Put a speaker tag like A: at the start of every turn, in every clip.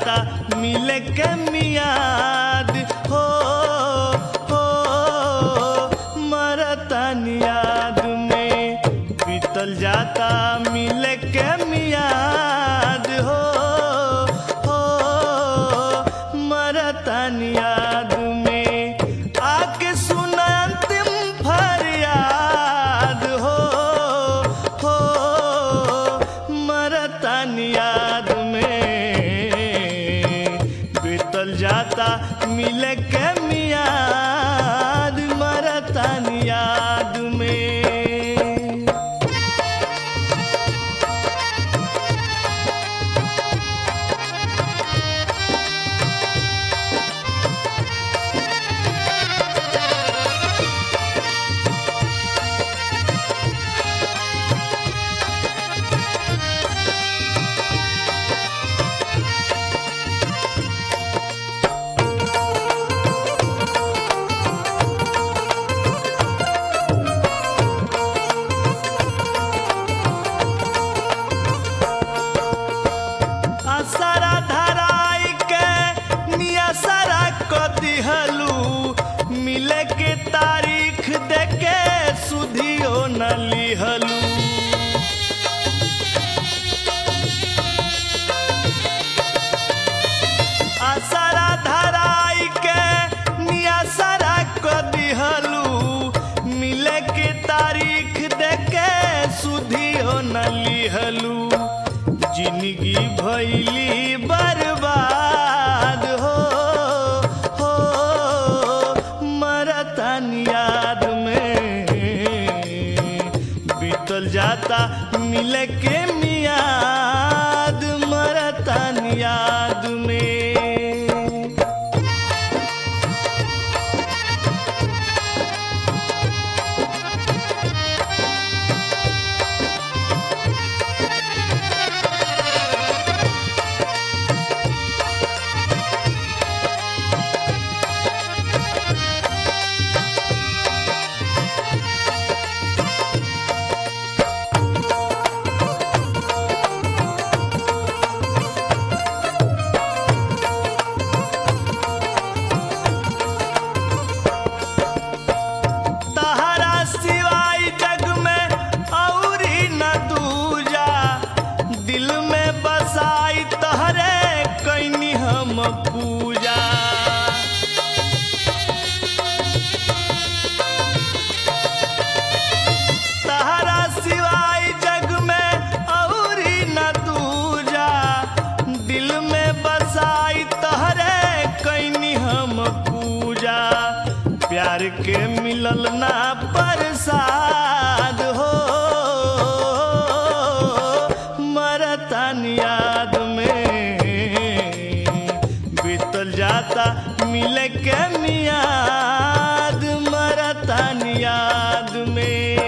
A: जाता मिले के मियाद हो मरतन याद में बीतल जाता मिले के मियाद हो मरतन याद में आके सुना अंतिम फरियाद हो मरतन याद में बीतल जाता मिले के मियाद मरतन याद में। असरा धराई के नियसरा को दिहलू मिले के तारीख देके सुधियो न लिहलू असरा धराई के नियसरा को दिहलू मिले के तारीख देके सुधियो न लिहलू जिंदगी भइली बर्बाद हो मरतन याद में बीतल जाता मिले के मियाद मरतन याद में। पूजा तहरा सिवाय जग में औरी न दूजा दिल में बसाई तहरे कैनी हम पूजा प्यार के मिलल ना प्रसाद हो मरतन याद में बीतल जाता मिले के मियाद मरतन याद में।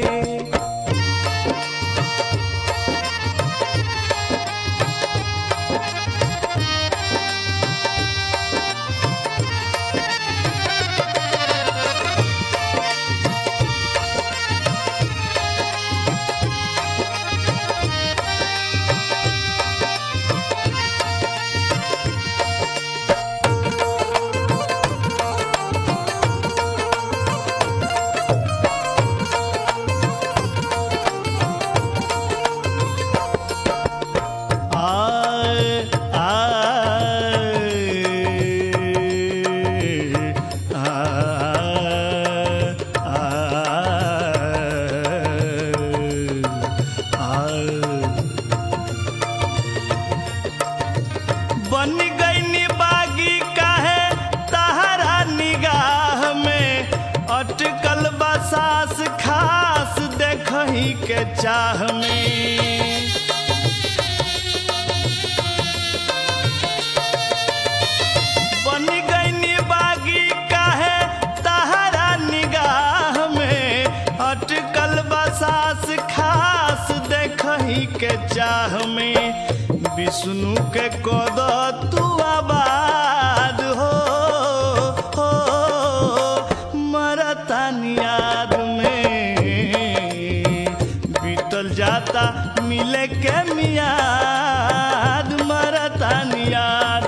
A: बन गई बागी काहे तहरा निगाह में अटकल बसास खास देखही के चाह में बन गई बागी काहे तहरा निगाह में अटकल बसास खास देखही के चाह में विष्णु के कद तू आबाद हो मरतन याद में बीतल जाता मिले के मियाद मरतन याद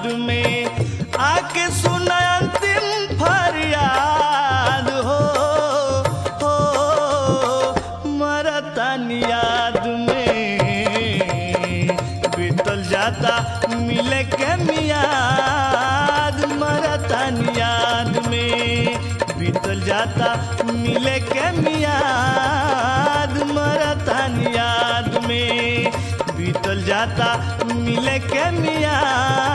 A: मरतानी याद में बीतल जाता मिले के मियाद मरतानी याद में बीतल जाता मिले के मियाद मरतानी याद में बीतल जाता मिले के मियाद